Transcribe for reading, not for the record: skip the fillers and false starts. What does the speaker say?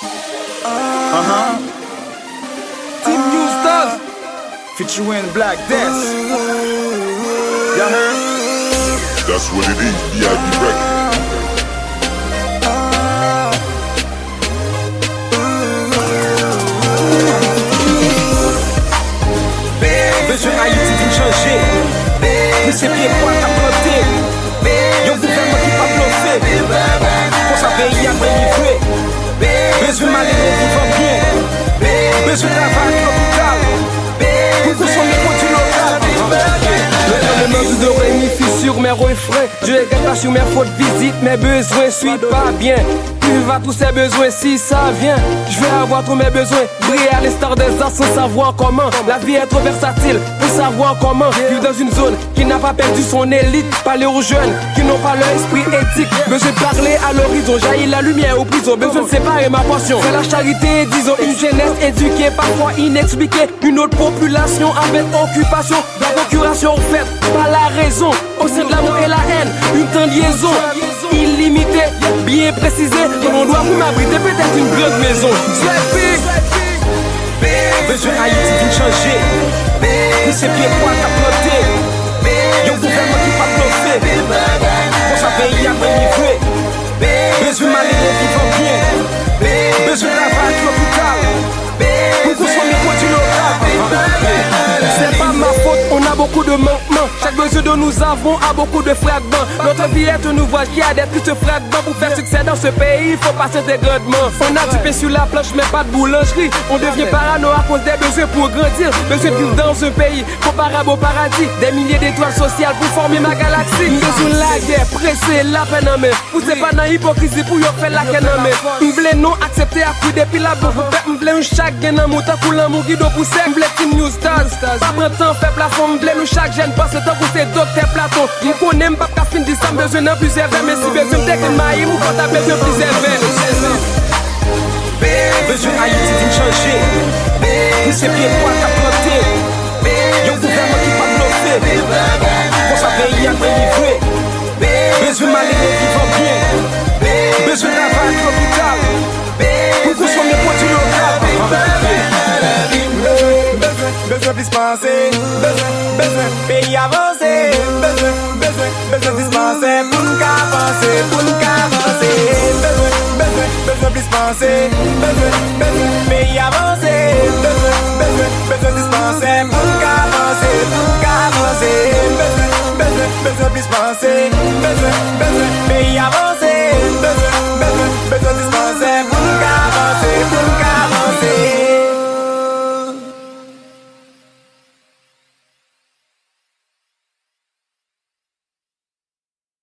Team New Stars featuring Black Death. Y'all heard? That's what it is, B.I.B. record. Besoin Haïti vient changer. Mais c'est bien quoi t'as planté. Y'a un gouvernement qui pas bluffé. Pour sa pays à délivrer. Besoin malheureux vivant bien. Besoin travail l'hôpital. Pour que son produit local. Le monde de Rémi sur mes refrains. Je regrette pas sur mes fautes visites. Mes besoins suivent pas bien. Tu vas tous ces besoins si ça vient. Je vais avoir tous mes besoins. Briller à l'instar des arts sans savoir comment. La vie est trop versatile pour savoir comment. Vivre dans une zone qui n'a pas perdu son élite. Parler aux jeunes qui n'ont pas leur esprit éthique. Besoin de parler à l'horizon. Jaillit la lumière aux prisons. Besoin de séparer ma passion. Faire la charité, disons une jeunesse éduquée, parfois inexpliquée. Une autre population avec occupation. La procuration faite par la raison. Au sein de l'amour et la haine, une temps de liaison illimitée, bien précisée. On doit vous m'abriter peut-être une grande maison. Besoin Haïti vient changer. Mais c'est bien quoi t'as planté. Y'a un gouvernement qui pas bluffé. Pour sa pays à délivrer. Besoin malheureux vivant bien. Besoin travail l'hôpital. Pour qu'on soit mes produits locaux. C'est pas ma faute, on a beaucoup de manquements. Chaque besoin dont nous avons a beaucoup de fragments. Notre vie est un ouvrage qui a des tristes fragments. Pour faire succès dans ce pays, il faut passer des grandements. On a du pain sur la planche mais pas de boulangerie. On devient parano à cause des besoins pour grandir. Besoin de vivre dans un pays comparable au paradis. Des milliers d'étoiles sociales pour former ma galaxie. Besoin de la guerre, pressé, la peine en main. Vous n'êtes pas dans l'hypocrisie pour y faire la canne en main. On voulait non accepter à coup depuis la boue. On voulait un chaque gain en mouton pour l'amour qui doit pousser. On voulait Team New Stars. Pas prendre temps, fait plafond, m'blé nous chaque jeune passe le temps pour ces docteurs Platon. M'con n'aime pas qu'à fin de ça, besoin d'un plus élevé. Mais si besoin de t'es maïm ou quand t'as besoin plus élevé. Besoin Haïti vient changer. Mais c'est bien quoi t'as planté. Y'a un gouvernement qui pas bluffé. Pour sa pays à délivrer. Besoin malheureux vivant bien. Besoin travail l'hôpital. Pour qu'on soit mes produits locaux. Besoin dispenser, besoin pays avancé, besoin dispenser pour nous avancer, besoin dispenser, besoin pays avancé, besoin dispenser pour nous avancer, besoin dispenser, besoin pays avancé, besoin